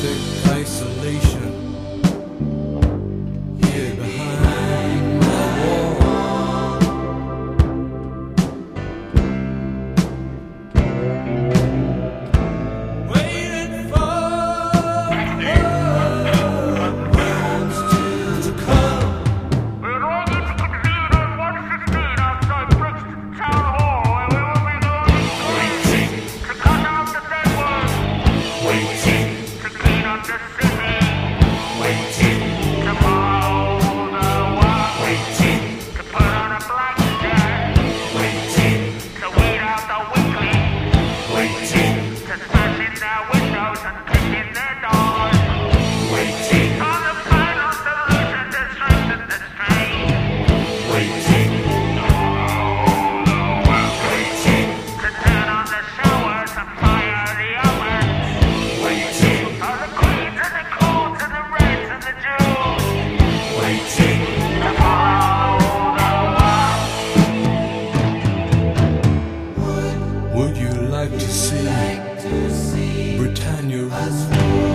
perfect isolation here behind my wall. Waiting for words to come. We're all going to convene at 1:15 outside Brixton Town Hall, where we will be going to cut out the dead ones, to clean up the city, to mow the walk, to put on a blackjack, to weed out the weakling, to smash in their windows and kick in their doors. On the final solution to strengthen the strain. To turn on the showers and fire the ovens. For the queens and the coons and the reds and the Jews. To follow the walk. Would you like to see Britannia rule?